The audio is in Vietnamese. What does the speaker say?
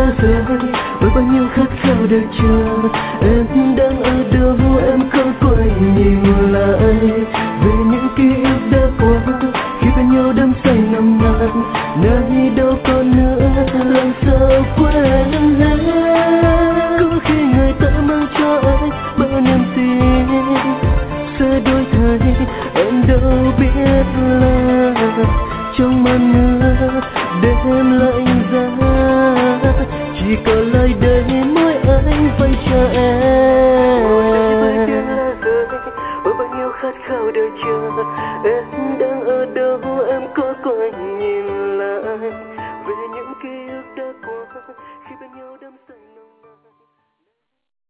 rồi với bao nhiêu khát khao đợi chờ. Em đang ở đâu em không quay nhìn lại về những ký ức đã qua khi bên nhau đắm say nồng nàn. Nay đâu còn nữa làm sao quên hết. Có khi người ta mang cho anh bao niềm tin sẽ đổi thay, em đâu biết là trong màn mưa đêm lạnh giá chỉ còn lại đây mỗi anh phải chờ em. Với bao nhiêu khát khao đợi chờ em đang